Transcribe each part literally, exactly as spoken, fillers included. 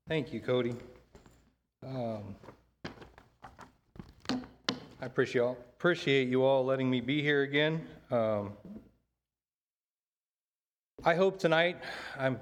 Thank you, Cody. Um, I appreciate all, appreciate you all letting me be here again. Um, I hope tonight I'm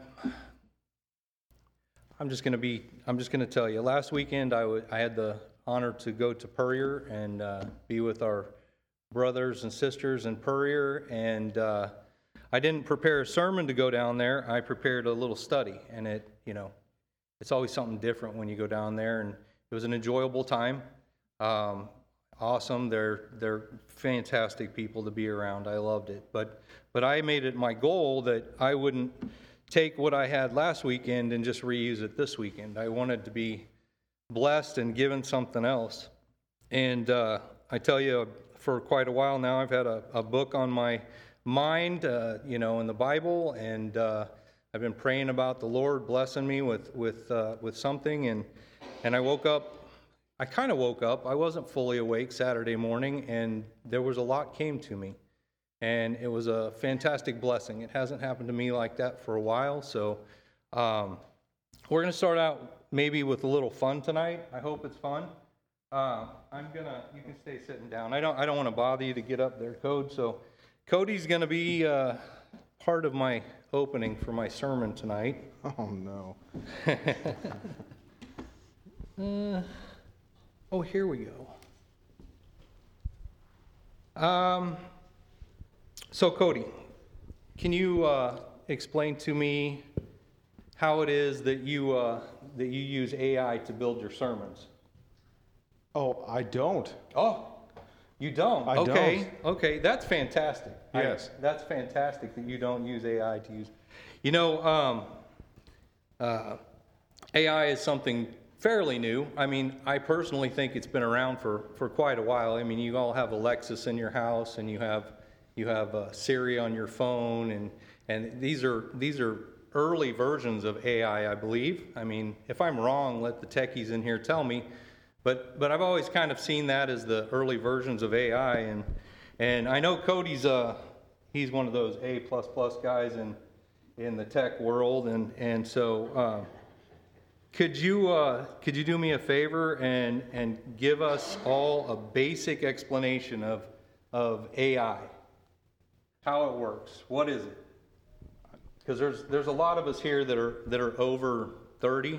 I'm just going to be I'm just going to tell you. Last weekend I, w- I had the honor to go to Puryear and uh, be with our brothers and sisters in Puryear, and uh, I didn't prepare a sermon to go down there. I prepared a little study, and it you know it's always something different when you go down there, and it was an enjoyable time. Um, awesome. They're they're fantastic people to be around. I loved it. But but I made it my goal that I wouldn't take what I had last weekend and just reuse it this weekend. I wanted to be blessed and given something else. And uh, I tell you, for quite a while now, I've had a, a book on my mind, uh, you know, in the Bible, and uh, I've been praying about the Lord blessing me with with uh, with something, and and I woke up. I kind of woke up. I wasn't fully awake Saturday morning, and there was a lot came to me, and it was a fantastic blessing. It hasn't happened to me like that for a while, so um, we're going to start out maybe with a little fun tonight. I hope it's fun. Uh, I'm gonna. You can stay sitting down. I don't. I don't want to bother you to get up there, Code. So, Cody's going to be uh, part of my opening for my sermon tonight. Oh no. uh, Oh, here we go. Um, so, Cody, can you uh, explain to me how it is that you uh, that you use A I to build your sermons? Oh, I don't. Oh, you don't? I okay, don't. okay, that's fantastic. Yes. I, that's fantastic that you don't use A I to use. You know, um, uh, A I is something fairly new. I mean, I personally think it's been around for, for quite a while. I mean, you all have Alexis in your house, and you have you have uh, Siri on your phone, and and these are these are early versions of A I, I believe. I mean, if I'm wrong, let the techies in here tell me. But but I've always kind of seen that as the early versions of A I, and and I know Cody's uh he's one of those A plus plus guys in in the tech world, and and so. Uh, Could you uh, could you do me a favor and and give us all a basic explanation of of A I, how it works, what is it? Because there's there's a lot of us here that are that are over thirty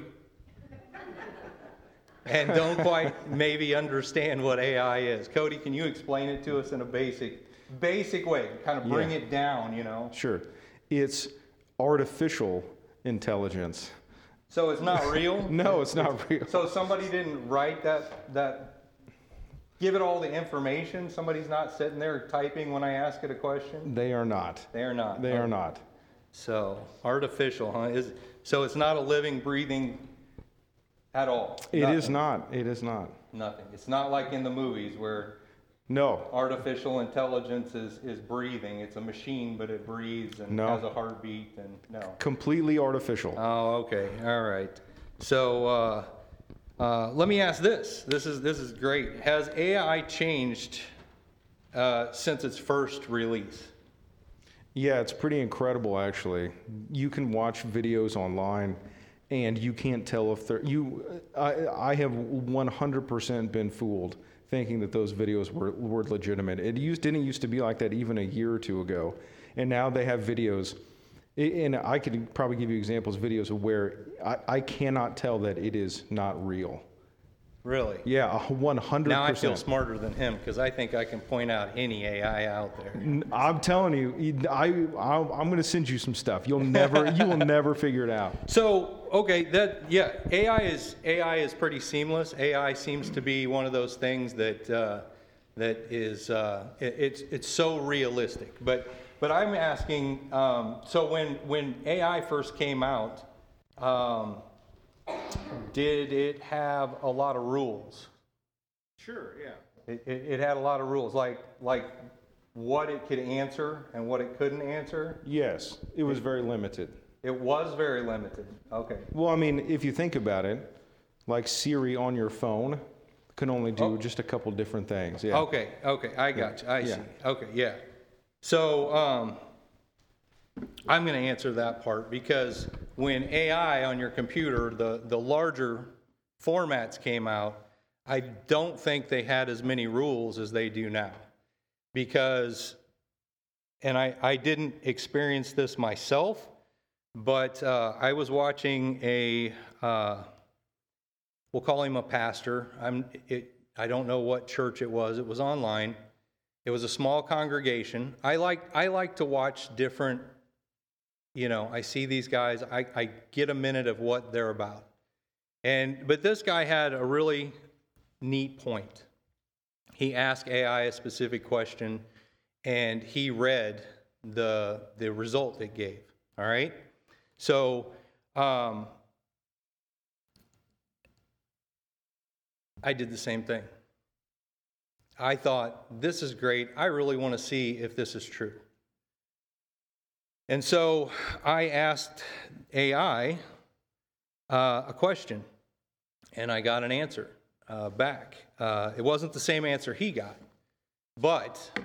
and don't quite maybe understand what A I is. Cody, can you explain it to us in a basic basic way? Kind of bring Yeah. it down, you know. Sure. It's artificial intelligence. So it's not real? No, it's not real. So somebody didn't write that, that, give it all the information? Somebody's not sitting there typing when I ask it a question? They are not. They are not. They are not. So, artificial, huh? Is, so it's not a living, breathing at all? It Nothing. is not. It is not. Nothing. It's not like in the movies where No. artificial intelligence is, is breathing. It's a machine, but it breathes and No. has a heartbeat, and no. Completely artificial. Oh, okay. All right. So uh, uh, let me ask this. This is this is great. Has A I changed uh, since its first release? Yeah, it's pretty incredible, actually. You can watch videos online, and you can't tell if they're you. I I have one hundred percent been fooled, thinking that those videos were were legitimate. It used didn't used to be like that even a year or two ago, and now they have videos. And I could probably give you examples of videos of where I, I cannot tell that it is not real. Really? Yeah, one hundred percent. Now I feel smarter than him because I think I can point out any A I out there. I'm telling you, I, I I'm going to send you some stuff. You'll never, you will never figure it out. So okay, that yeah, A I is A I is pretty seamless. A I seems to be one of those things that uh, that is uh, it, it's it's so realistic. But but I'm asking. Um, so when when A I first came out. Um, Did it have a lot of rules? Sure, yeah. It, it, it had a lot of rules, like like what it could answer and what it couldn't answer. Yes, it was very limited. It was very limited. Okay. Well, I mean, if you think about it, like Siri on your phone can only do Oh. just a couple different things. Yeah. Okay. Okay. I got you. I Yeah. see. Okay. Yeah. So um, I'm going to answer that part because when A I on your computer, the, the larger formats came out, I don't think they had as many rules as they do now. Because, and I, I didn't experience this myself, but uh, I was watching a, uh, we'll call him a pastor. I'm, it, I don't know what church it was. It was online. It was a small congregation. I like, I like to watch different, you know, I see these guys, I, I get a minute of what they're about. And, but this guy had a really neat point. He asked A I a specific question, and he read the, the result it gave, all right? So, um, I did the same thing. I thought, this is great. I really want to see if this is true. And so I asked A I uh, a question, and I got an answer uh, back. Uh, it wasn't the same answer he got, but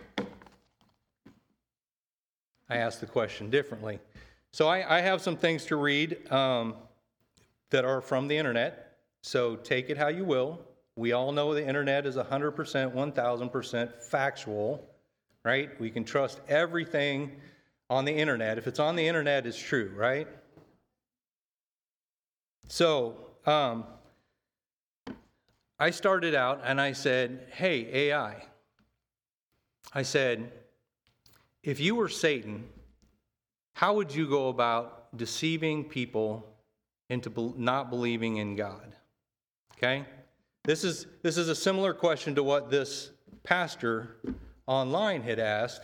I asked the question differently. So I, I have some things to read um, that are from the internet, so take it how you will. We all know the internet is one hundred percent, one thousand percent factual, right? We can trust everything on the internet. If it's on the internet, it's true, right? So, um, I started out and I said, hey, A I, I said, if you were Satan, how would you go about deceiving people into be- not believing in God? Okay? This is, this is a similar question to what this pastor online had asked.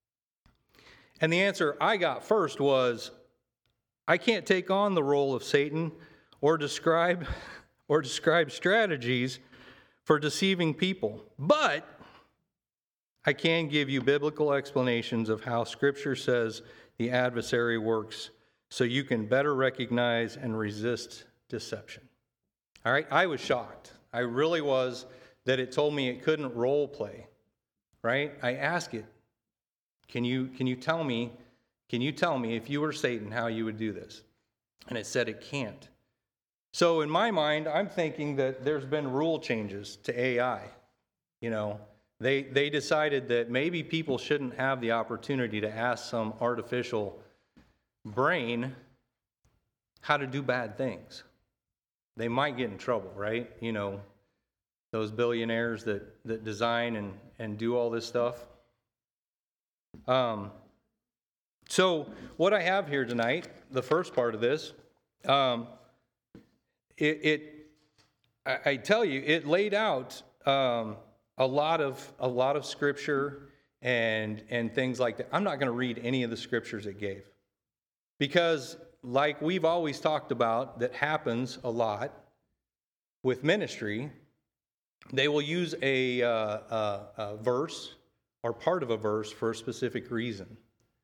And the answer I got first was, I can't take on the role of Satan or describe or describe strategies for deceiving people, but I can give you biblical explanations of how Scripture says the adversary works so you can better recognize and resist deception. All right, I was shocked. I really was that it told me it couldn't role play, right? I asked it, can you, can you tell me, can you tell me if you were Satan how you would do this? And it said it can't. So in my mind, I'm thinking that there's been rule changes to A I. You know, they they decided that maybe people shouldn't have the opportunity to ask some artificial brain how to do bad things. They might get in trouble, right? You know, those billionaires that, that design and, and do all this stuff. Um, so what I have here tonight, the first part of this, um, it, it I, I tell you, it laid out um, a lot of a lot of scripture and and things like that. I'm not going to read any of the scriptures it gave, because like we've always talked about, that happens a lot with ministry. They will use a, uh, a, a verse or part of a verse for a specific reason.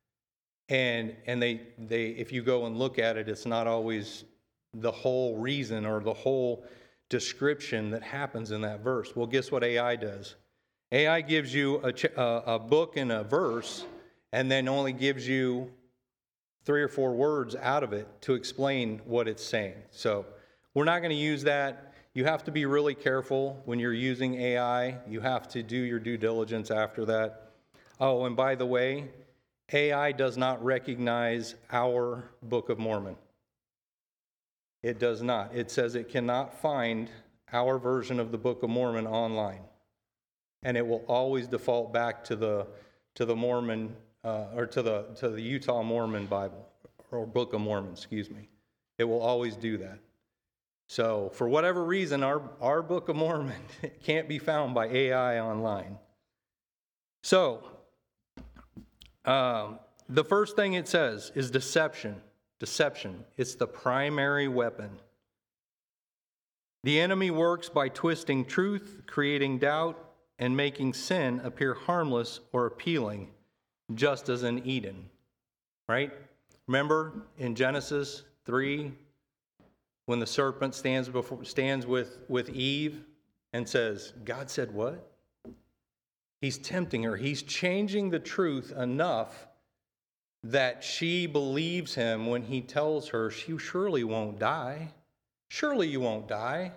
And and they they if you go and look at it, it's not always the whole reason or the whole description that happens in that verse. Well, guess what A I does? A I gives you a, a, a book and a verse, and then only gives you three or four words out of it to explain what it's saying. So we're not going to use that. You have to be really careful when you're using A I. You have to do your due diligence after that. Oh, and by the way, A I does not recognize our Book of Mormon. It does not. It says it cannot find our version of the Book of Mormon online. And it will always default back to the to the Mormon uh, or to the to the Utah Mormon Bible or Book of Mormon, excuse me. It will always do that. So for whatever reason, our our Book of Mormon can't be found by A I online. So um, the first thing it says is deception. Deception. It's the primary weapon. The enemy works by twisting truth, creating doubt, and making sin appear harmless or appealing, just as in Eden. Right? Remember in Genesis three, when the serpent stands before stands with, with Eve and says, God said what? He's tempting her. He's changing the truth enough that she believes him when he tells her she surely won't die. Surely you won't die.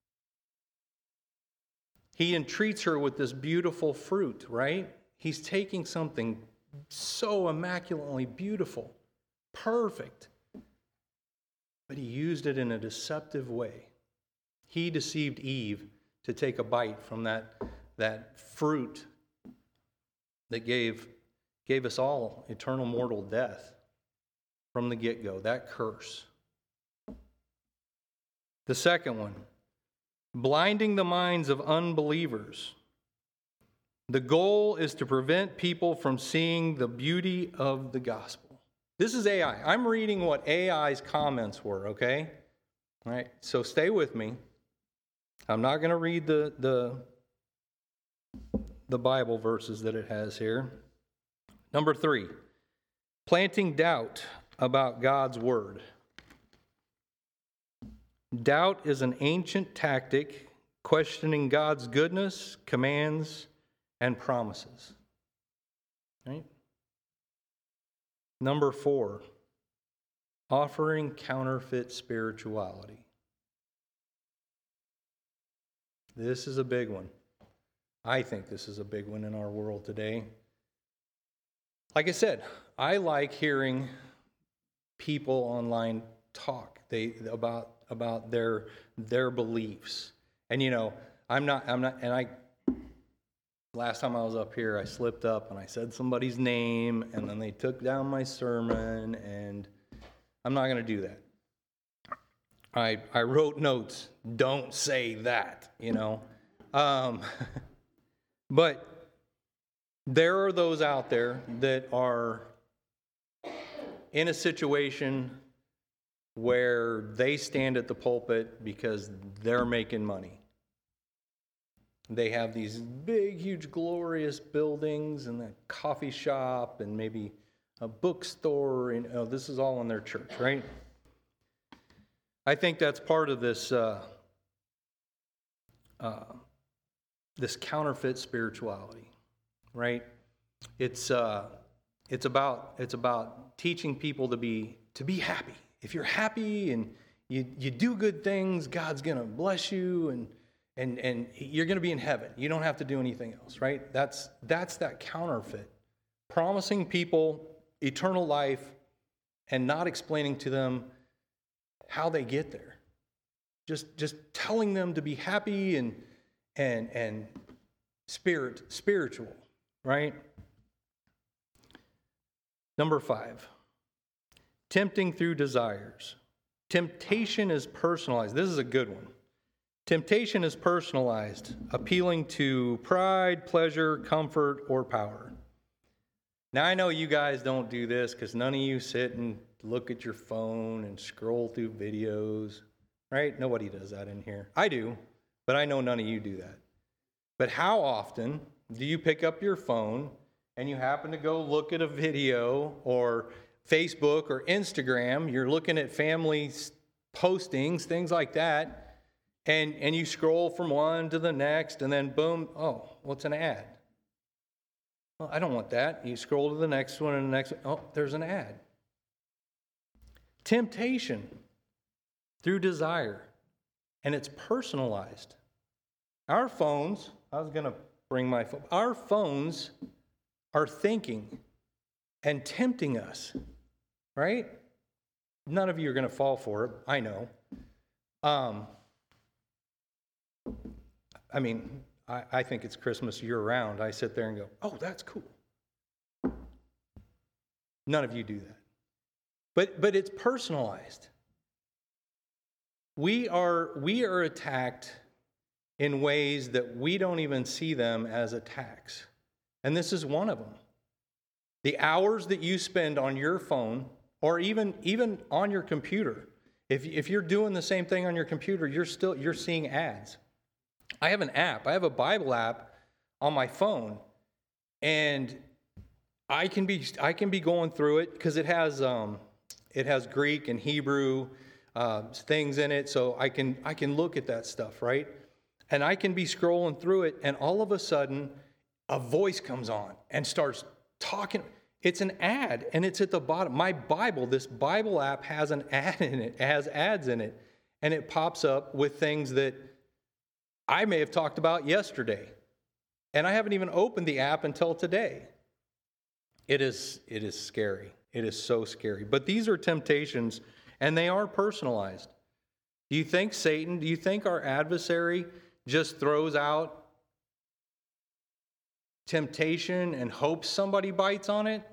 He entreats her with this beautiful fruit, right? He's taking something so immaculately beautiful, perfect, but he used it in a deceptive way. He deceived Eve to take a bite from that, that fruit that gave, gave us all eternal mortal death from the get-go, that curse. The second one, blinding the minds of unbelievers. The goal is to prevent people from seeing the beauty of the gospel. This is A I. I'm reading what A I's comments were, okay? All right, so stay with me. I'm not going to read the, the, the Bible verses that it has here. Number three, planting doubt about God's word. Doubt is an ancient tactic questioning God's goodness, commands, and promises. Right? Number four, offering counterfeit spirituality. This is a big one. I think this is a big one in our world today. Like I said, I like hearing people online talk they about about their their beliefs. And you know, I'm not I'm not and I last time I was up here I slipped up and I said somebody's name and then they took down my sermon, and I'm not going to do that. I I wrote notes, don't say that, you know. Um, but there are those out there that are in a situation where they stand at the pulpit because they're making money. They have these big, huge, glorious buildings and a coffee shop and maybe a bookstore. And oh, this is all in their church, right? I think that's part of this uh, uh, this counterfeit spirituality, right? It's uh, it's about it's about teaching people to be to be happy. If you're happy and you, you do good things, God's going to bless you and and and you're going to be in heaven. You don't have to do anything else, right? That's that's that counterfeit. Promising people eternal life and not explaining to them how they get there. Just just telling them to be happy and and and spirit spiritual, right? Number five. Tempting through desires. Temptation is personalized. This is a good one. Temptation is personalized, appealing to pride, pleasure, comfort, or power. Now, I know you guys don't do this because none of you sit and look at your phone and scroll through videos, right? Nobody does that in here. I do, but I know none of you do that. But how often do you pick up your phone and you happen to go look at a video or Facebook or Instagram, you're looking at family postings, things like that, and, and you scroll from one to the next, and then boom, oh, what's an ad? Well, I don't want that. You scroll to the next one and the next one, oh, there's an ad. Temptation through desire, and it's personalized. Our phones, I was going to bring my phone, our phones are thinking and tempting us. Right? None of you are going to fall for it. I know. Um, I mean, I, I think it's Christmas year-round. I sit there and go, oh, that's cool. None of you do that. But but it's personalized. We are we are attacked in ways that we don't even see them as attacks. And this is one of them. The hours that you spend on your phone, or even, even on your computer. If, if you're doing the same thing on your computer, you're still you're seeing ads. I have an app. I have a Bible app on my phone, and I can be I can be going through it because it has um, it has Greek and Hebrew uh, things in it, so I can I can look at that stuff, right? And I can be scrolling through it, and all of a sudden, a voice comes on and starts talking. It's an ad, and it's at the bottom. My Bible, this Bible app has an ad in it. It has ads in it, and it pops up with things that I may have talked about yesterday, and I haven't even opened the app until today. It is, it is scary. It is so scary. But these are temptations, and they are personalized. Do you think Satan, do you think our adversary just throws out temptation and hopes somebody bites on it?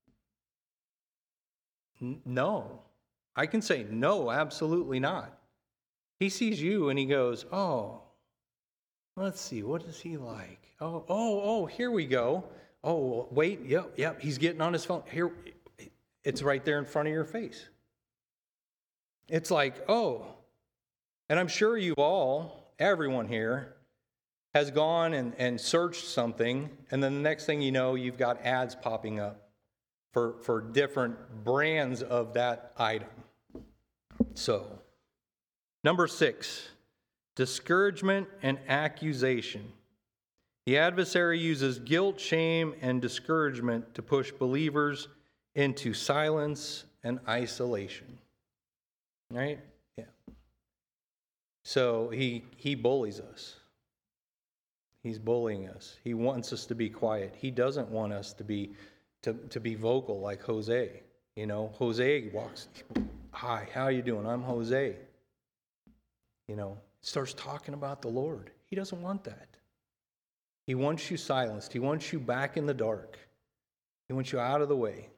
N- no. I can say no, absolutely not. He sees you and he goes, oh, let's see, what is he like? Oh, oh, oh, here we go. Oh, wait, yep, yep, he's getting on his phone. Here, it's right there in front of your face. It's like, oh, and I'm sure you all, everyone here, has gone and, and searched something, and then the next thing you know, you've got ads popping up for, for different brands of that item. So, number six, discouragement and accusation. The adversary uses guilt, shame, and discouragement to push believers into silence and isolation. Right? Yeah. So he he bullies us. He's bullying us. He wants us to be quiet. He doesn't want us to be to, to be vocal like Jose. You know, Jose walks, hi, how you doing? I'm Jose. You know, starts talking about the Lord. He doesn't want that. He wants you silenced. He wants you back in the dark. He wants you out of the way.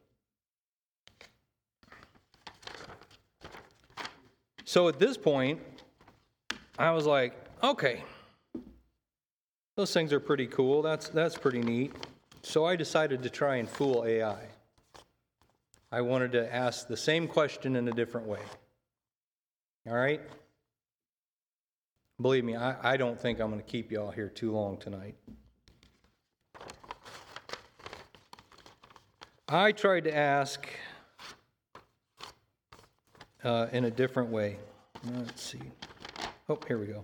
So at this point, I was like, okay, those things are pretty cool. That's that's pretty neat. So I decided to try and fool A I. I wanted to ask the same question in a different way. All right? Believe me, I, I don't think I'm going to keep y'all here too long tonight. I tried to ask uh, in a different way. Let's see. Oh, here we go.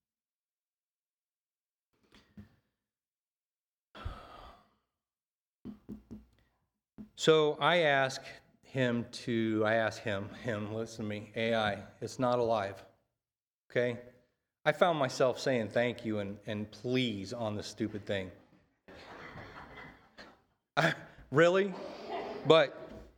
So I asked him to, I asked him, him, listen to me, A I, it's not alive. Okay? I found myself saying thank you and, and please on this stupid thing. I, really? But,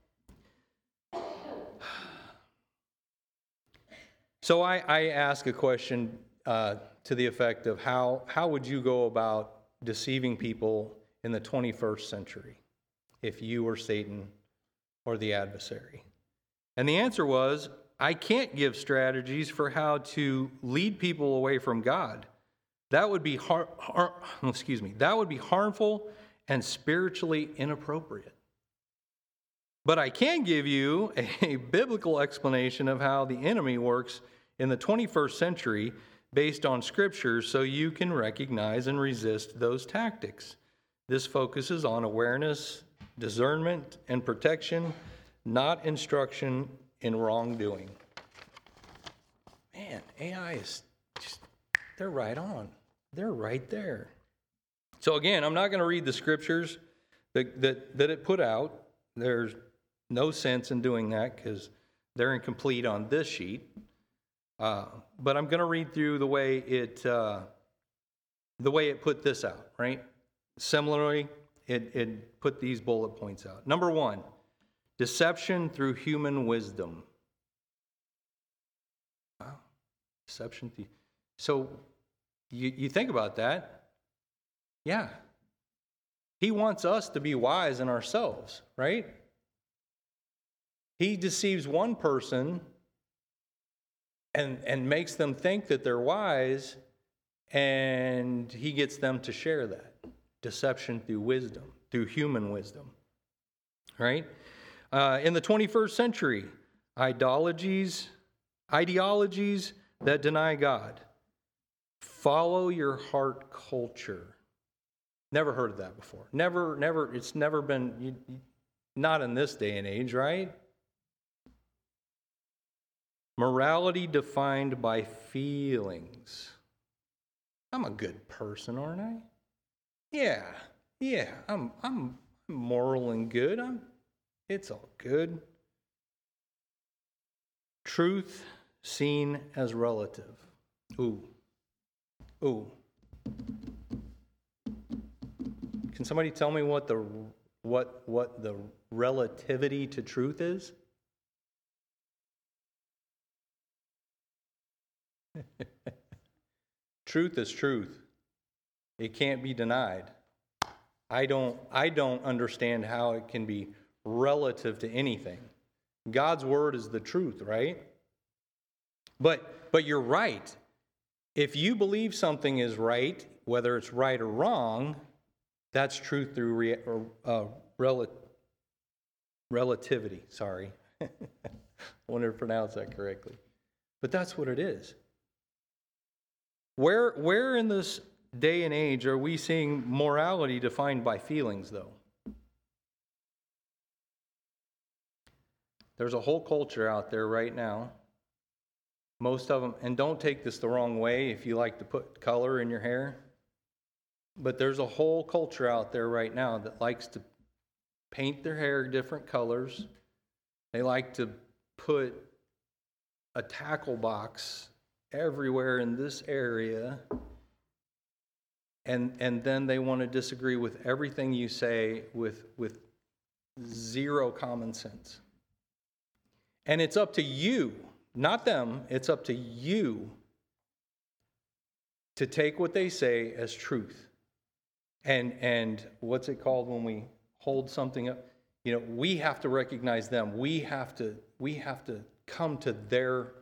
so I, I asked a question uh, to the effect of how, how would you go about deceiving people in the twenty-first century if you were Satan or the adversary? And the answer was, I can't give strategies for how to lead people away from God. That would be har- har- excuse me, that would be harmful and spiritually inappropriate. But I can give you a biblical explanation of how the enemy works in the twenty-first century based on scriptures so you can recognize and resist those tactics. This focuses on awareness, discernment, and protection, not instruction in wrongdoing. Man, A I is just, they're right on. They're right there. So again, I'm not going to read the scriptures that, that, that it put out. There's no sense in doing that because they're incomplete on this sheet. Uh, but I'm going to read through the way it uh, the way it put this out, right? Similarly, it, it put these bullet points out. Number one, deception through human wisdom. Wow, deception through... So you, you think about that. Yeah. He wants us to be wise in ourselves, right? He deceives one person and, and makes them think that they're wise, and he gets them to share that. Deception through wisdom, through human wisdom, right? Uh, in the twenty-first century, ideologies, ideologies that deny God. Follow your heart culture. Never heard of that before. Never, never, it's never been, you, you, not in this day and age, right? Morality defined by feelings. I'm a good person, aren't I? Yeah, yeah, I'm, I'm, moral and good. I'm, it's all good. Truth seen as relative. Ooh. Ooh. Can somebody tell me what the what what the relativity to truth is? Truth is truth. It can't be denied. I don't I don't understand how it can be relative to anything. God's word is the truth, right? But but you're right. If you believe something is right, whether it's right or wrong, that's truth through re, uh, rel, relativity. Sorry. I wanted to pronounce that correctly. But that's what it is. Where, where in this day and age are we seeing morality defined by feelings, though? There's a whole culture out there right now. Most of them, and don't take this the wrong way if you like to put color in your hair, but there's a whole culture out there right now that likes to paint their hair different colors. They like to put a tackle box everywhere in this area, and and then they want to disagree with everything you say with with zero common sense. And it's up to you, not them, it's up to you to take what they say as truth. And and what's it called when we hold something up? You know, we have to recognize them. We have to we have to come to their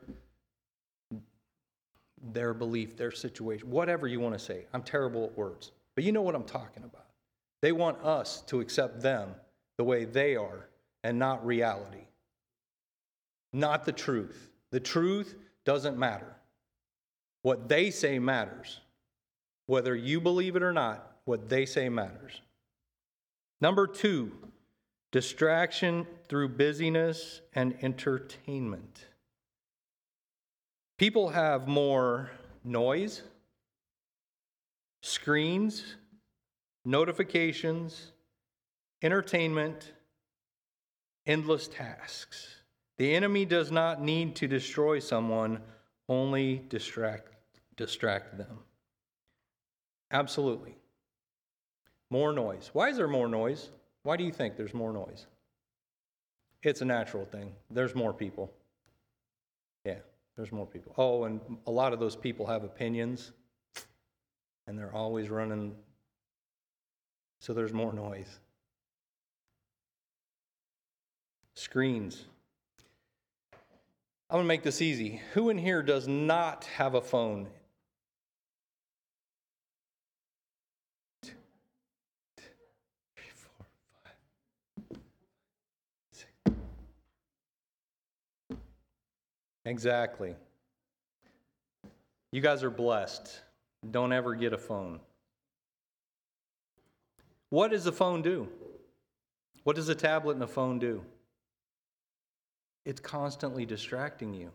their belief, their situation, whatever you want to say. I'm terrible at words, but you know what I'm talking about. They want us to accept them the way they are and not reality. Not the truth. The truth doesn't matter. What they say matters. Whether you believe it or not, what they say matters. Number two, distraction through busyness and entertainment. People have more noise, screens, notifications, entertainment, endless tasks. The enemy does not need to destroy someone, only distract, distract them. Absolutely. More noise. Why is there more noise? Why do you think there's more noise? It's a natural thing. There's more people. Yeah, there's more people. Oh, and a lot of those people have opinions, and they're always running, so there's more noise. Screens. I'm going to make this easy. Who in here does not have a phone? Two, three, four, five, six. Exactly. You guys are blessed. Don't ever get a phone. What does a phone do? What does a tablet and a phone do? It's constantly distracting you.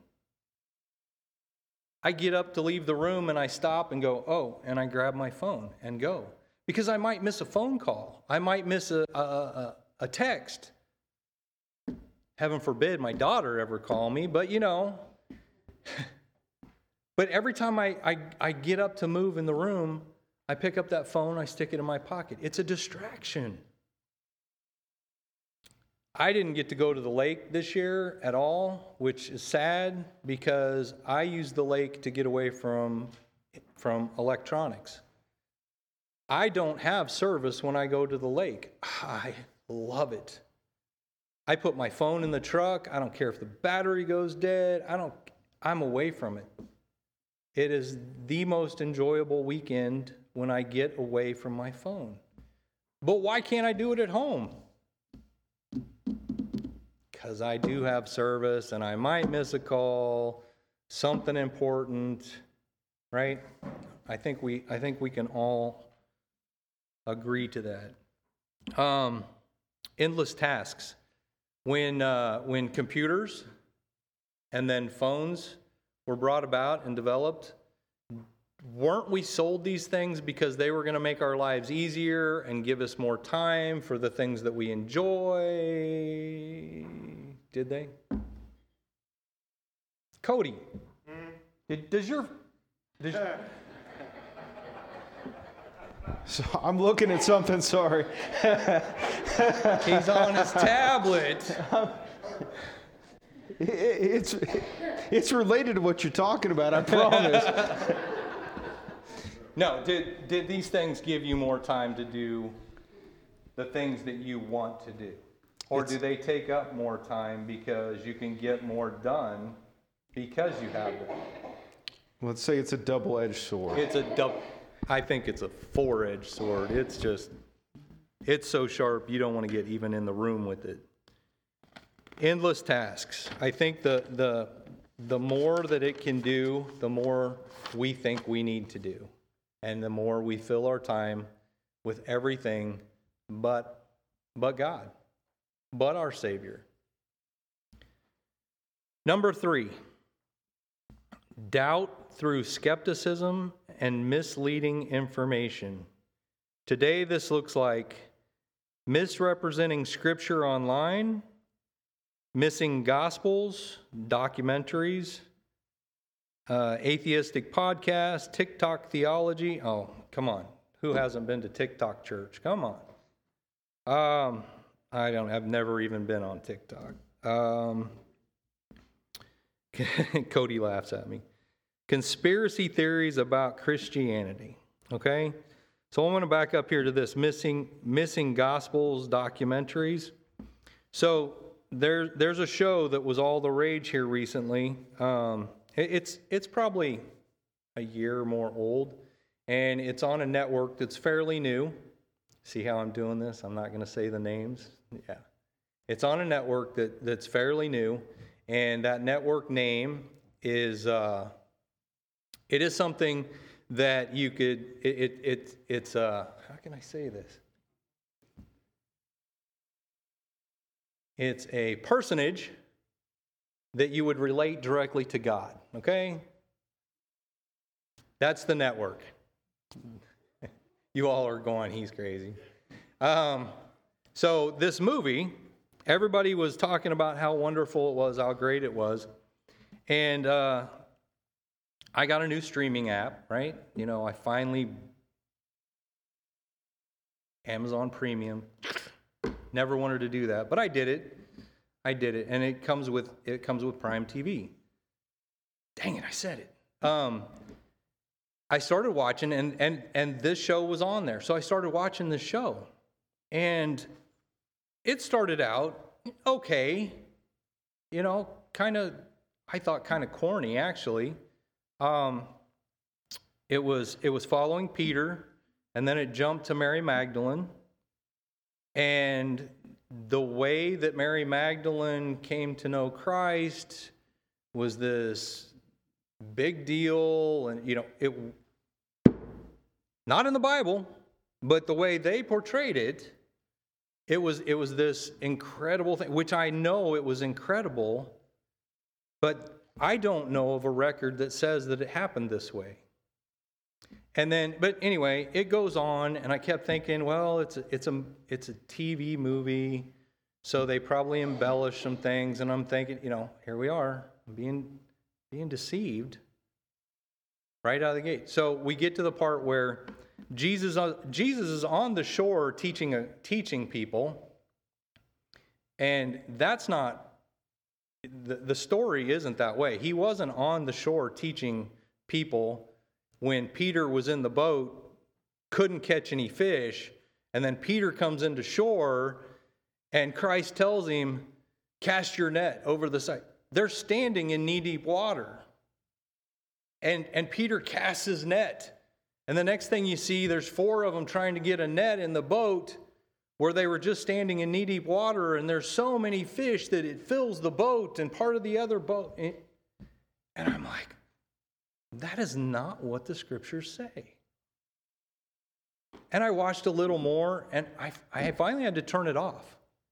I get up to leave the room and I stop and go, oh, and I grab my phone and go. Because I might miss a phone call. I might miss a, a, a, a text. Heaven forbid my daughter ever call me, but you know. But every time I, I, I get up to move in the room, I pick up that phone, I stick it in my pocket. It's a distraction. I didn't get to go to the lake this year at all, which is sad because I use the lake to get away from, from electronics. I don't have service when I go to the lake. I love it. I put my phone in the truck. I don't care if the battery goes dead. I don't, I'm away from it. It is the most enjoyable weekend when I get away from my phone. But why can't I do it at home? Because I do have service and I might miss a call, something important, right? I think we I think we can all agree to that. Um, endless tasks. When uh, when computers and then phones were brought about and developed, weren't we sold these things because they were going to make our lives easier and give us more time for the things that we enjoy? Did they? Cody, did, does your... Does, So I'm looking at something, sorry. he's on his tablet. It- It's, it's related to what you're talking about, I promise. No, did, did these things give you more time to do the things that you want to do? Or It's- do they take up more time because you can get more done because you have them? Let's say it's a double-edged sword. It's a double, I think it's a four-edged sword. It's just, it's so sharp you don't want to get even in the room with it. Endless tasks. I think the, the, the more that it can do, the more we think we need to do. And the more we fill our time with everything but, but God, but our Savior. Number three, doubt through skepticism and misleading information. Today, this looks like misrepresenting Scripture online, missing gospels, documentaries, uh, atheistic podcasts, TikTok theology. Oh, come on. Who hasn't been to TikTok church? Come on. Um, I don't, I've never even been on TikTok. Um, Cody laughs at me. Conspiracy theories about Christianity. Okay? So I'm going to back up here to this missing missing gospels documentaries. So there, there's a show that was all the rage here recently. Um, it, it's it's probably a year or more old, and it's on a network that's fairly new. See how I'm doing this? I'm not going to say the names. Yeah. It's on a network that, that's fairly new, and that network name is, uh, it is something that you could, it, it, it it's, uh, how can I say this? It's a personage that you would relate directly to God, okay? That's the network. You all are going, he's crazy. Um, so this movie, everybody was talking about how wonderful it was, how great it was. And uh, I got a new streaming app, right? You know, I finally, Amazon Premium. Never wanted to do that, but I did it. I did it, and it comes with it comes with Prime T V. Dang it, I said it. Um, I started watching, and and and this show was on there, so I started watching this show, and it started out okay, you know, kind of. I thought kind of corny, actually. Um, it was it was following Peter, and then it jumped to Mary Magdalene. And the way that Mary Magdalene came to know Christ was this big deal, and you know, it not in the Bible, but the way they portrayed it, it was it was this incredible thing, which I know it was incredible, but I don't know of a record that says that it happened this way. And then, but anyway, it goes on, and I kept thinking, well, it's a, it's a it's a T V movie, so they probably embellish some things. And I'm thinking, you know, here we are, being being deceived right out of the gate. So we get to the part where Jesus Jesus is on the shore teaching a, teaching people, and that's not the the story isn't that way. He wasn't on the shore teaching people when Peter was in the boat, couldn't catch any fish, and then Peter comes into shore, and Christ tells him, cast your net over the side. They're standing in knee-deep water. And, and Peter casts his net. And the next thing you see, there's four of them trying to get a net in the boat where they were just standing in knee-deep water, and there's so many fish that it fills the boat and part of the other boat. And I'm like, that is not what the scriptures say. And I watched a little more, and I, I finally had to turn it off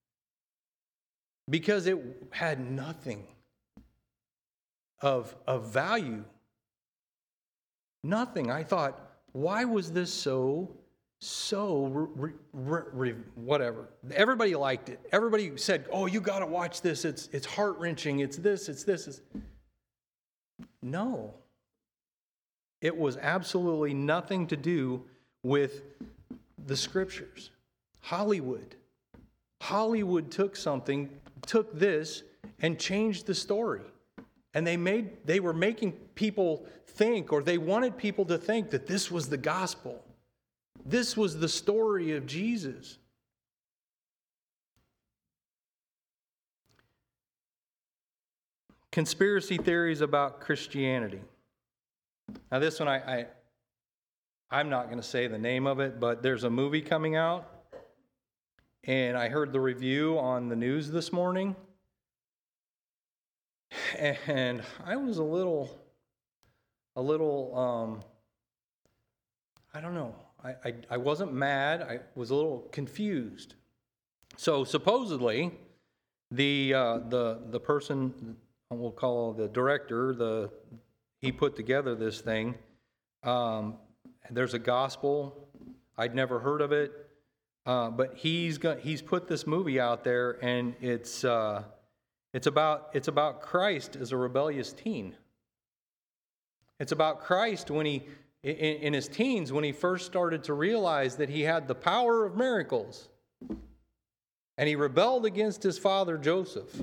because it had nothing of, of value Nothing. I thought, why was this so, so, re, re, re, whatever. Everybody liked it. Everybody said, oh, you got to watch this. It's, it's heart-wrenching. It's this, it's this. It's... No. It was absolutely nothing to do with the scriptures. Hollywood. Hollywood took something, took this, and changed the story. And they made they were making people think, or they wanted people to think, that this was the gospel. This was the story of Jesus. Conspiracy theories about Christianity. Now this one, I, I I'm not going to say the name of it, but there's a movie coming out, and I heard the review on the news this morning, and I was a little, a little, um, I don't know, I, I, I wasn't mad, I was a little confused. So supposedly, the uh, the the person, we'll call the director, the he put together this thing. Um, there's a gospel. I'd never heard of it, uh, but he's got, he's put this movie out there, and it's uh, it's about it's about Christ as a rebellious teen. It's about Christ when he in, in his teens, when he first started to realize that he had the power of miracles, and he rebelled against his father Joseph.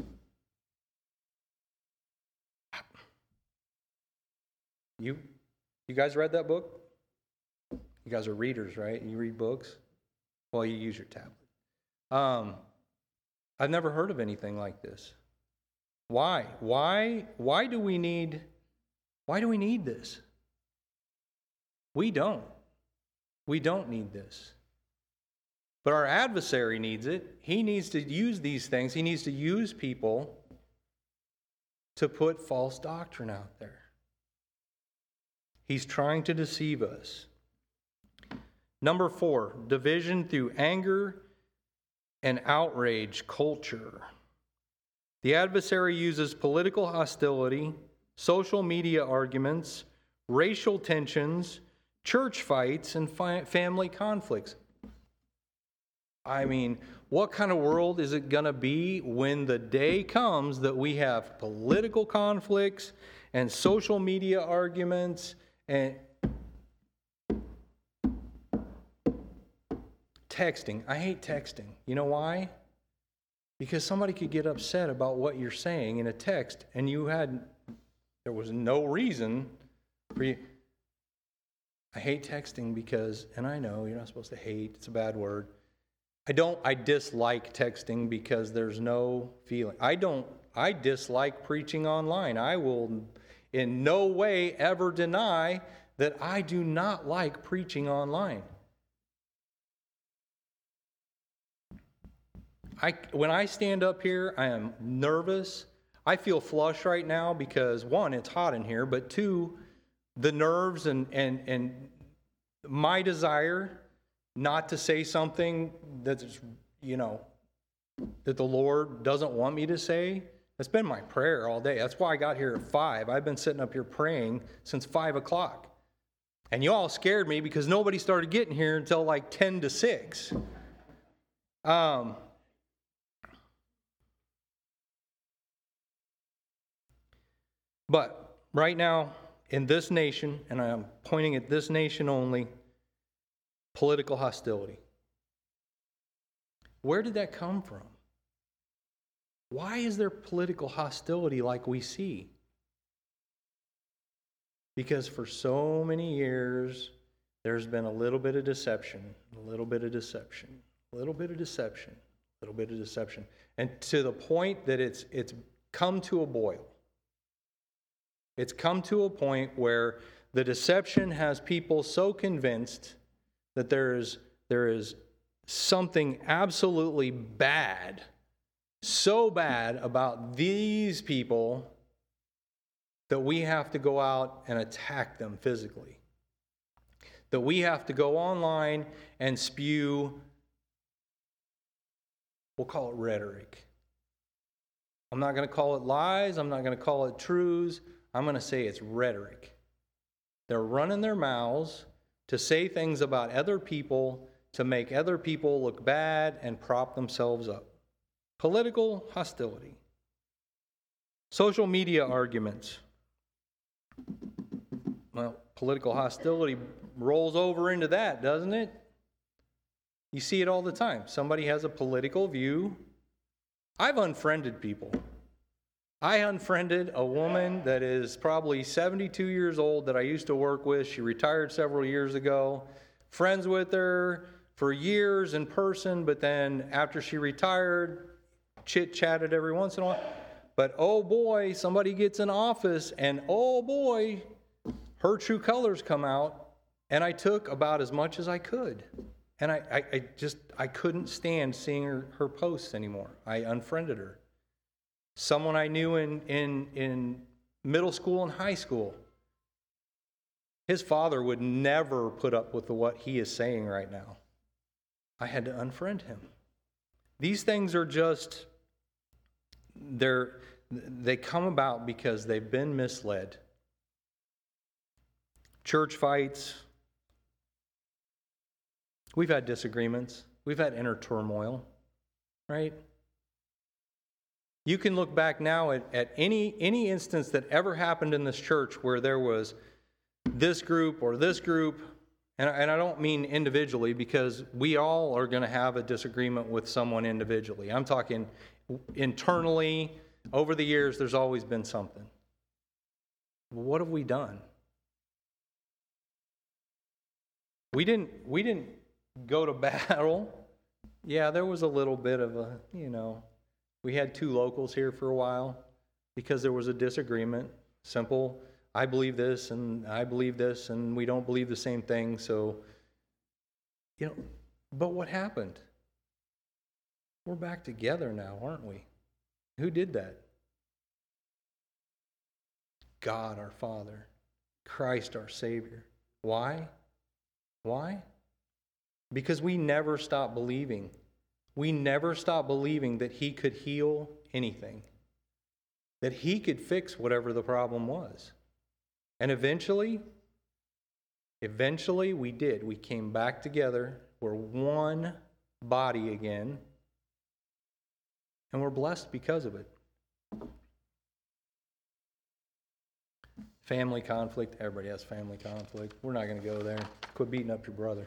You, you guys read that book? You guys are readers, right? You read books? Well, you use your tablet. Um, I've never heard of anything like this. Why? Why? Why do we need? Why do we need this? We don't. We don't need this. But our adversary needs it. He needs to use these things. He needs to use people to put false doctrine out there. He's trying to deceive us. Number four, division through anger and outrage culture. The adversary uses political hostility, social media arguments, racial tensions, church fights, and fi- family conflicts. I mean, what kind of world is it going to be when the day comes that we have political conflicts and social media arguments and texting? I hate texting. You know why? Because somebody could get upset about what you're saying in a text, and you had, there was no reason for you. I hate texting because, and I know you're not supposed to hate, it's a bad word. I don't, I dislike texting because there's no feeling. I don't, I dislike preaching online. I will in no way ever deny that I do not like preaching online. I, when I stand up here, I am nervous. I feel flush right now because, one, it's hot in here, but two, the nerves and, and, and my desire not to say something that's, you know, that the Lord doesn't want me to say. That's been my prayer all day. That's why I got here at five. I've been sitting up here praying since five o'clock. And you all scared me because nobody started getting here until like ten to six. Um... But right now, in this nation, and I'm pointing at this nation only, political hostility. Where did that come from? Why is there political hostility like we see? Because for so many years, there's been a little bit of deception, a little bit of deception, a little bit of deception, a little bit of deception, and to the point that it's it's come to a boil. It's come to a point where the deception has people so convinced that there is, there is something absolutely bad, so bad about these people that we have to go out and attack them physically. That we have to go online and spew, we'll call it rhetoric. I'm not going to call it lies. I'm not going to call it truths. I'm going to say it's rhetoric. They're running their mouths to say things about other people to make other people look bad and prop themselves up. Political hostility. Social media arguments. Well, political hostility rolls over into that, doesn't it? You see it all the time. Somebody has a political view. I've unfriended people. I unfriended a woman that is probably seventy-two years old that I used to work with. She retired several years ago. Friends with her for years in person, but then after she retired, chit-chatted every once in a while. But oh boy, somebody gets in office and oh boy, her true colors come out, and I took about as much as I could. And I, I, I just, I couldn't stand seeing her, her posts anymore. I unfriended her. Someone I knew in, in, in middle school and high school, his father would never put up with what he is saying right now. I had to unfriend him. These things are just, they're, they come about because they've been misled. Church fights. We've had disagreements. We've had inner turmoil, right? You can look back now at, at any, any instance that ever happened in this church where there was this group or this group, and, and I don't mean individually, because we all are going to have a disagreement with someone individually. I'm talking internally. Over the years, there's always been something. What have we done? We didn't, we didn't go to battle. Yeah, there was a little bit of a, you know, we had two locals here for a while because there was a disagreement. Simple, I believe this and I believe this and we don't believe the same thing. So, you know, but what happened? We're back together now, aren't we? Who did that? God our Father, Christ our Savior. Why? Why? Because we never stopped believing. We never stopped believing that He could heal anything, that He could fix whatever the problem was. And eventually, eventually we did. We came back together. We're one body again. And we're blessed because of it. Family conflict. Everybody has family conflict. We're not going to go there. Quit beating up your brother.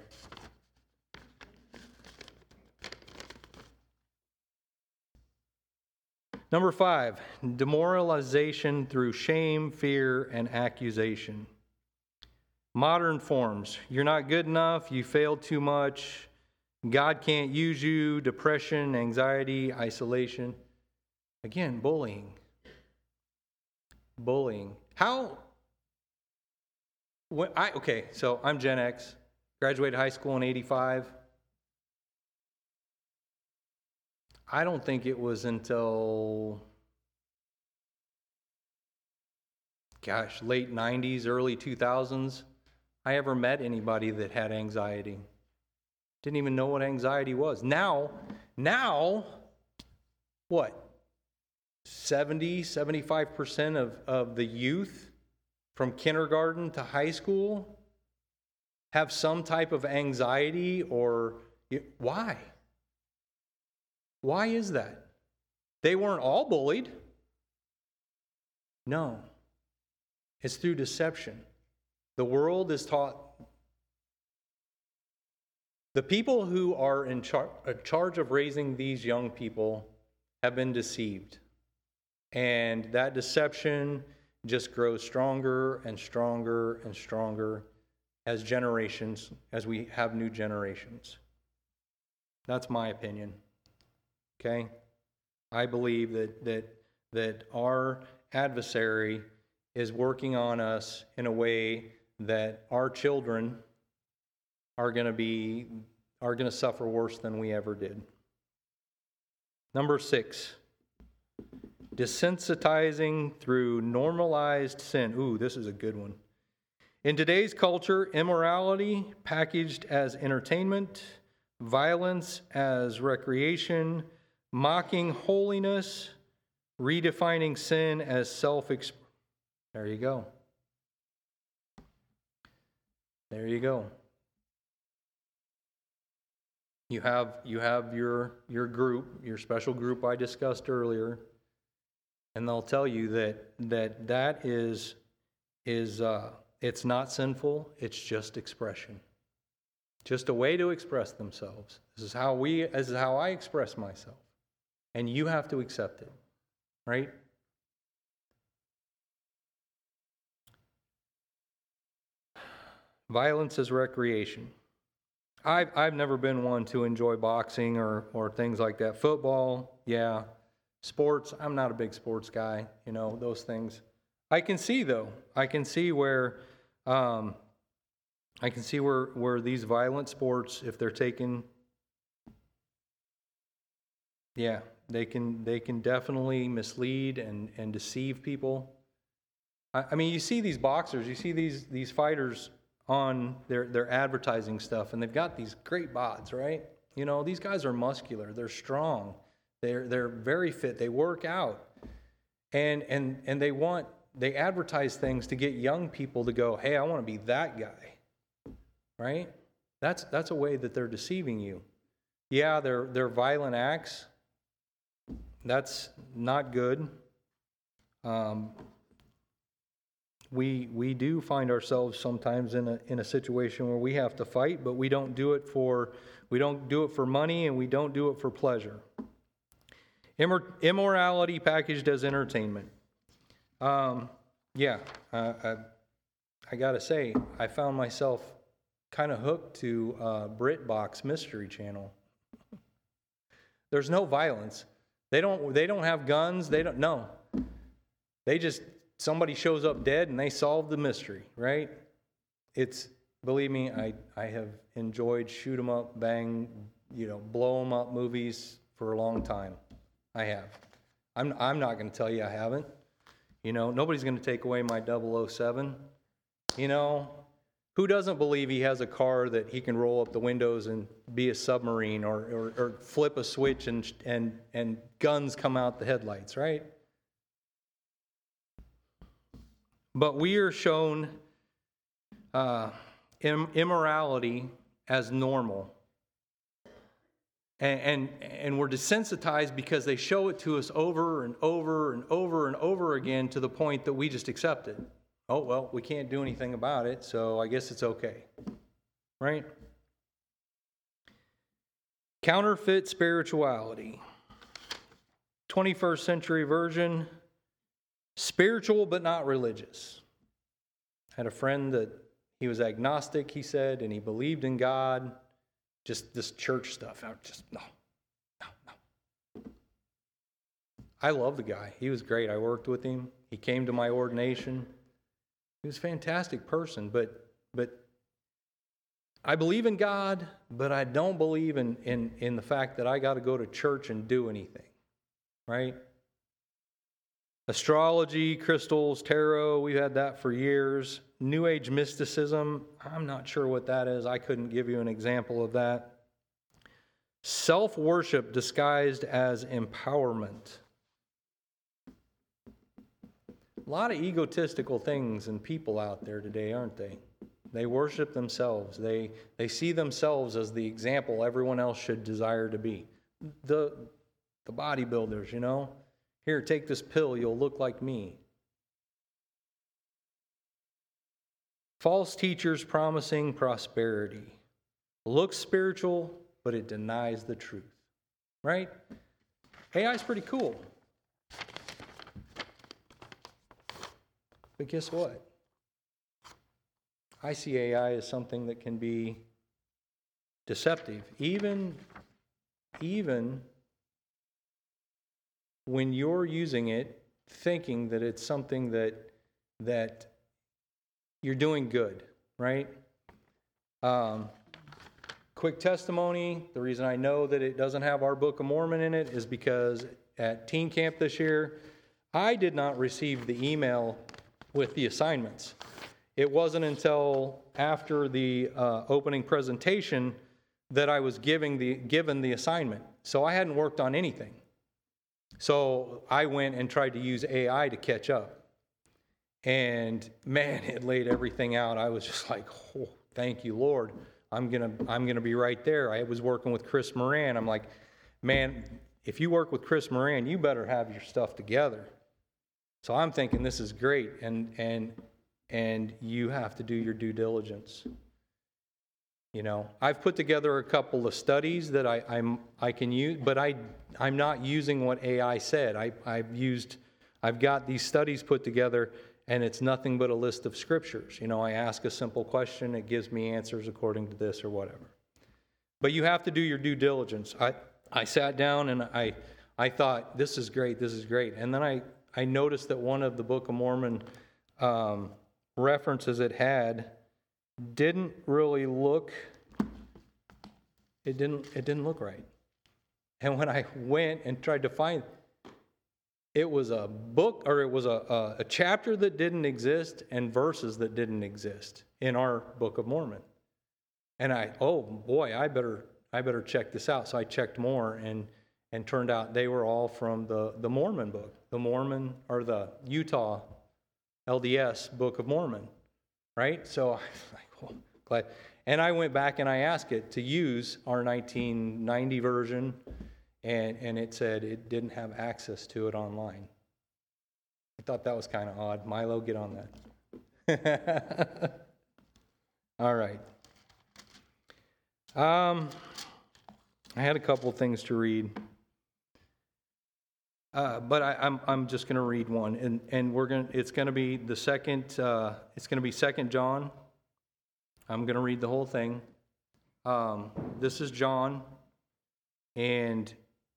Number five, demoralization through shame, fear, and accusation. Modern forms. You're not good enough. You failed too much. God can't use you. Depression, anxiety, isolation. Again, bullying. Bullying. How? When I okay, so I'm Gen X. Graduated high school in eighty-five. I don't think it was until, gosh, late nineties, early two thousands, I ever met anybody that had anxiety. Didn't even know what anxiety was. Now, now, what? seventy, seventy-five percent of, of the youth from kindergarten to high school have some type of anxiety or, why? Why is that? They weren't all bullied. No. It's through deception. The world is taught. The people who are in char- charge of raising these young people have been deceived. And that deception just grows stronger and stronger and stronger as generations, as we have new generations. That's my opinion. Okay? I believe that that that our adversary is working on us in a way that our children are going to be are going to suffer worse than we ever did. Number six, desensitizing through normalized sin. Ooh, this is a good one. In today's culture, immorality packaged as entertainment, violence as recreation, mocking holiness, redefining sin as self-expression. There you go. There you go. You have you have your your group, your special group I discussed earlier, and they'll tell you that that that is is uh, it's not sinful. It's just expression, just a way to express themselves. This is how we. This is how I express myself, and you have to accept it, right? Violence is recreation. I've, I've never been one to enjoy boxing or, or things like that. Football, yeah. Sports, I'm not a big sports guy, you know, those things. I can see, though, I can see where, um, I can see where, where these violent sports, if they're taken, yeah, they can, they can definitely mislead and, and deceive people. I, I mean, you see these boxers, you see these, these fighters on their, their advertising stuff, and they've got these great bods, right? You know, these guys are muscular, they're strong, they're they're very fit, they work out, and and and they want they advertise things to get young people to go, hey, I want to be that guy, right? That's that's a way that they're deceiving you. Yeah, they're they're violent acts. That's not good. Um, We we do find ourselves sometimes in a in a situation where we have to fight, but we don't do it for we don't do it for money, and we don't do it for pleasure. Immor- immorality packaged as entertainment. Um, yeah, uh, I I gotta say, I found myself kind of hooked to uh, BritBox Mystery Channel. There's no violence. They don't they don't have guns. They don't no. They just somebody shows up dead and they solve the mystery, right? It's, believe me, I, I have enjoyed shoot 'em up, bang, you know, blow 'em up movies for a long time. I have. I'm I'm not going to tell you I haven't. You know, nobody's going to take away my double oh seven. You know, who doesn't believe he has a car that he can roll up the windows and be a submarine, or or, or flip a switch and and and guns come out the headlights, right? But we are shown uh, im- immorality as normal. And, and, and we're desensitized because they show it to us over and over and over and over again to the point that we just accept it. Oh, well, we can't do anything about it, so I guess it's okay. Right? Counterfeit spirituality. twenty-first century version. Spiritual but not religious. I had a friend that he was agnostic, he said, and he believed in God. Just this church stuff. I just, no, no, no. I love the guy. He was great. I worked with him. He came to my ordination. He was a fantastic person, but but I believe in God, but I don't believe in, in, in the fact that I got to go to church and do anything, right? Astrology, crystals, tarot, we've had that for years. New Age mysticism, I'm not sure what that is. I couldn't give you an example of that. Self-worship disguised as empowerment. A lot of egotistical things and people out there today, aren't they? They worship themselves. They they see themselves as the example everyone else should desire to be. The the bodybuilders, you know? Here, take this pill, you'll look like me. False teachers promising prosperity. Looks spiritual, but it denies the truth. Right? A I is pretty cool. But guess what? I see A I as something that can be deceptive. Even, even when you're using it, thinking that it's something that that you're doing good, right? Um, quick testimony, the reason I know that it doesn't have our Book of Mormon in it is because at teen camp this year, I did not receive the email with the assignments. It wasn't until after the uh, opening presentation that I was giving the given the assignment. So I hadn't worked on anything. So I went and tried to use A I to catch up. And man, it laid everything out. I was just like, oh, thank you, Lord. I'm gonna I'm gonna be right there. I was working with Chris Moran. I'm like, man, if you work with Chris Moran, you better have your stuff together. So I'm thinking this is great, and and and you have to do your due diligence. You know, I've put together a couple of studies that I I'm I can use, but I I'm not using what A I said. I I've used I've got these studies put together. And it's nothing but a list of scriptures. You know, I ask a simple question, it gives me answers according to this or whatever. But you have to do your due diligence. I, I sat down and I I thought, this is great, this is great. And then I, I noticed that one of the Book of Mormon um, references it had didn't really look, it didn't, it didn't look right. And when I went and tried to find it was a book, or it was a, a, a chapter that didn't exist and verses that didn't exist in our Book of Mormon. And I, oh boy, I better I better check this out. So I checked more, and and turned out they were all from the, the Mormon book, the Mormon, or the Utah L D S Book of Mormon, right? So I was like, well, glad. And I went back and I asked it to use our nineteen ninety version. And and it said it didn't have access to it online. I thought that was kind of odd. Milo, get on that. All right. Um, I had a couple things to read, uh, but I, I'm I'm just going to read one, and and we're going. It's going to be the second. Uh, it's going to be Second John. I'm going to read the whole thing. Um, this is John, and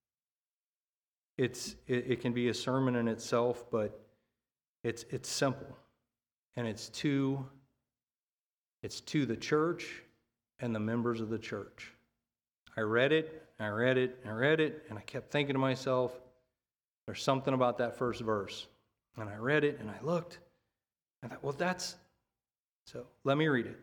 It's it, it can be a sermon in itself, but it's it's simple, and it's to it's to the church and the members of the church. I read it, I read it, I read it, and I kept thinking to myself, there's something about that first verse. And I read it, and I looked, and I thought, well, that's so. Let me read it.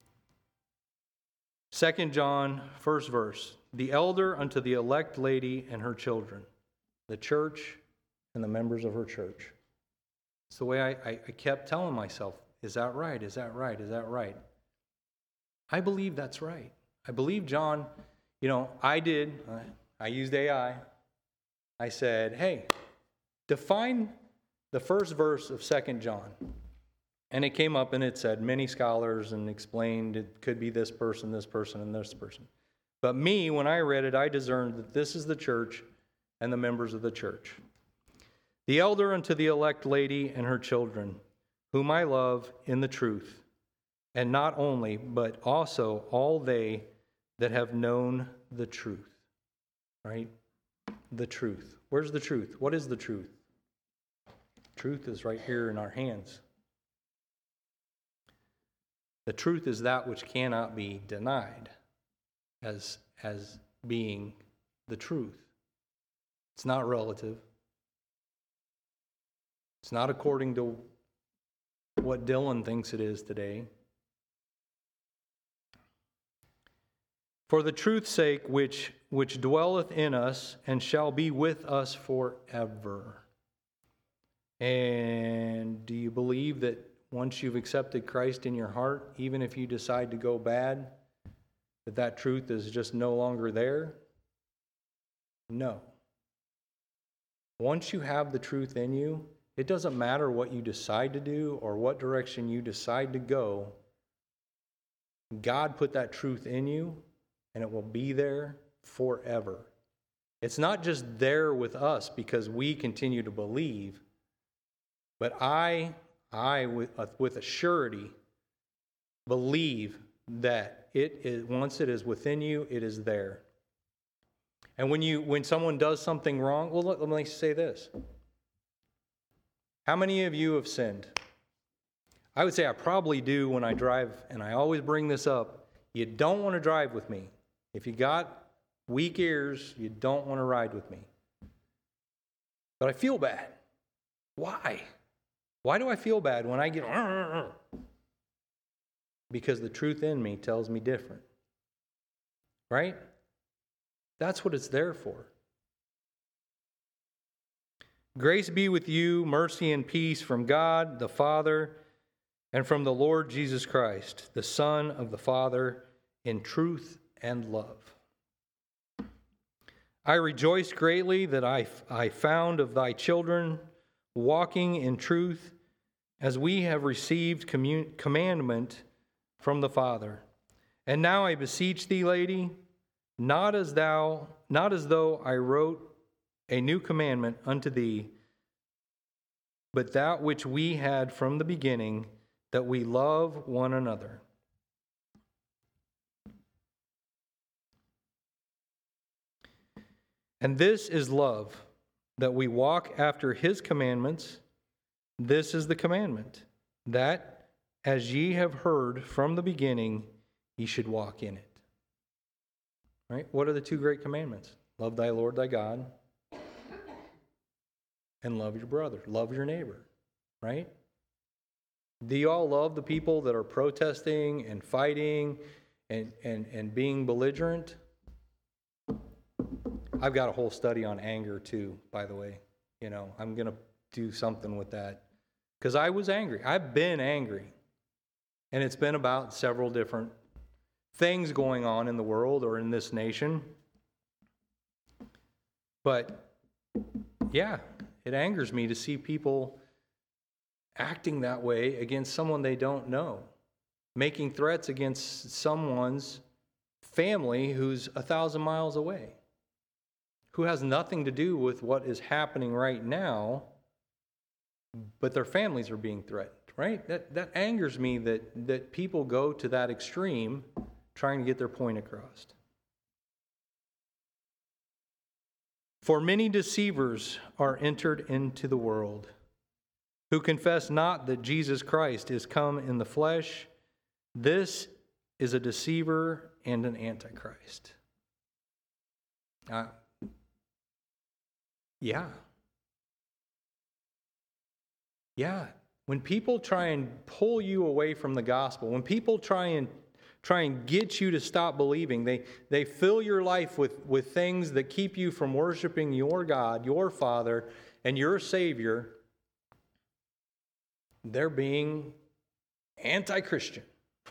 Second John, first verse: the elder unto the elect lady and her children, the church and the members of her church. It's the way I, I, I kept telling myself, is that right? Is that right? Is that right? I believe that's right. I believe John, you know, I did, I, I used A I. I said, hey, define the first verse of Second John. And it came up and it said many scholars and explained it could be this person, this person, and this person. But me, when I read it, I discerned that this is the church and the members of the church. The elder unto the elect lady and her children, whom I love in the truth, and not only, but also all they that have known the truth. Right? The truth. Where's the truth? What is the truth? Truth is right here in our hands. The truth is that which cannot be denied as, as being the truth. It's not relative. It's not according to what Dylan thinks it is today. For the truth's sake, which, which dwelleth in us and shall be with us forever. And do you believe that once you've accepted Christ in your heart, even if you decide to go bad, that that truth is just no longer there? No. Once you have the truth in you, it doesn't matter what you decide to do or what direction you decide to go. God put that truth in you, and it will be there forever. It's not just there with us because we continue to believe, but I, I with, uh, with a surety, believe that it is, once it is within you, it is there. And when you when someone does something wrong, well, let, let me say this. How many of you have sinned? I would say I probably do when I drive, and I always bring this up. You don't want to drive with me. If you got weak ears, you don't want to ride with me. But I feel bad. Why? Why do I feel bad when I get... Because the truth in me tells me different. Right? That's what it's there for. Grace be with you, mercy and peace from God the Father and from the Lord Jesus Christ, the Son of the Father, in truth and love. I rejoice greatly that I, I found of thy children walking in truth, as we have received commun- commandment from the Father. And now I beseech thee, lady, not as thou, not as though I wrote a new commandment unto thee, but that which we had from the beginning, that we love one another. And this is love, that we walk after his commandments. This is the commandment, that as ye have heard from the beginning, ye should walk in it. Right? What are the two great commandments? Love thy Lord thy God, and love your brother, love your neighbor, right? Do you all love the people that are protesting and fighting and, and, and being belligerent? I've got a whole study on anger too, by the way. You know, I'm going to do something with that. Because I was angry. I've been angry. And it's been about several different things going on in the world or in this nation. But, yeah, it angers me to see people acting that way against someone they don't know, making threats against someone's family who's a thousand miles away, who has nothing to do with what is happening right now, but their families are being threatened, right? That that angers me that, that people go to that extreme trying to get their point across. For many deceivers are entered into the world, who confess not that Jesus Christ is come in the flesh. This is a deceiver and an antichrist. Uh, yeah. Yeah. When people try and pull you away from the gospel, when people try and try and get you to stop believing, they, they fill your life with, with things that keep you from worshiping your God, your Father, and your Savior, they're being anti-Christian.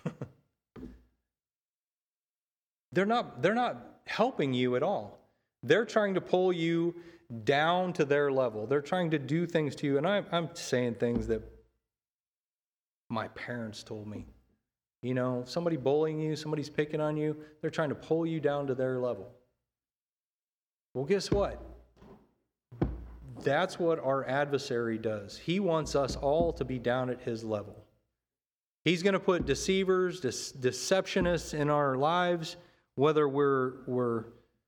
They're not, they're not helping you at all. They're trying to pull you down to their level. They're trying to do things to you. And I, I'm saying things that my parents told me. You know, somebody bullying you, somebody's picking on you, they're trying to pull you down to their level. Well, guess what? That's what our adversary does. He wants us all to be down at his level. He's going to put deceivers, de- deceptionists in our lives, whether we're we're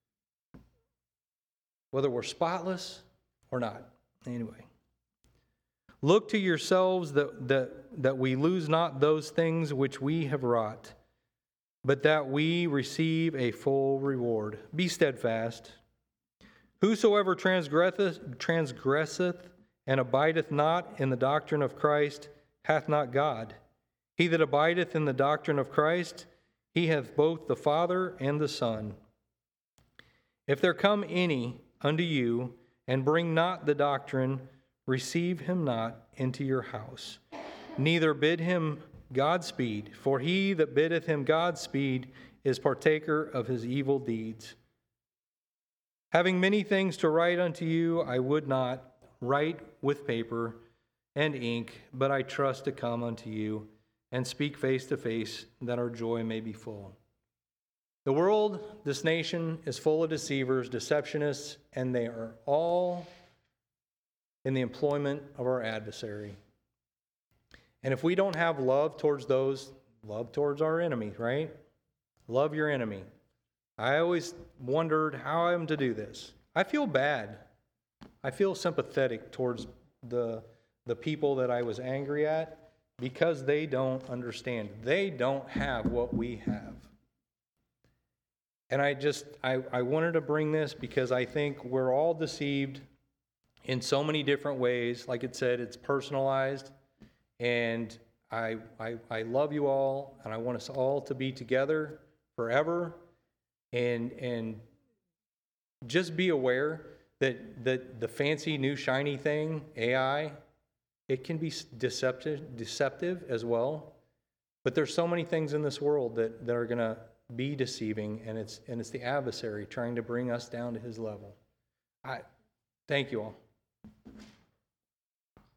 whether we're spotless or not. Anyway, look to yourselves that that that we lose not those things which we have wrought, but that we receive a full reward. Be steadfast. Whosoever transgresseth, transgresseth and abideth not in the doctrine of Christ hath not God. He that abideth in the doctrine of Christ, he hath both the Father and the Son. If there come any unto you, and bring not the doctrine, receive him not into your house. Neither bid him Godspeed, for he that biddeth him Godspeed is partaker of his evil deeds. Having many things to write unto you, I would not write with paper and ink, but I trust to come unto you and speak face to face, that our joy may be full. The world, this nation, is full of deceivers, deceptionists, and they are all in the employment of our adversary. And if we don't have love towards those, love towards our enemies, right? Love your enemy. I always wondered how I'm to do this. I feel bad. I feel sympathetic towards the, the people that I was angry at because they don't understand. They don't have what we have. And I just, I, I wanted to bring this because I think we're all deceived in so many different ways. Like it said, it's personalized. And I, I, I love you all, and I want us all to be together forever. And, and just be aware that, that the fancy new shiny thing, A I, it can be deceptive, deceptive as well. But there's so many things in this world that, that are going to be deceiving, and it's, and it's the adversary trying to bring us down to his level. I thank you all.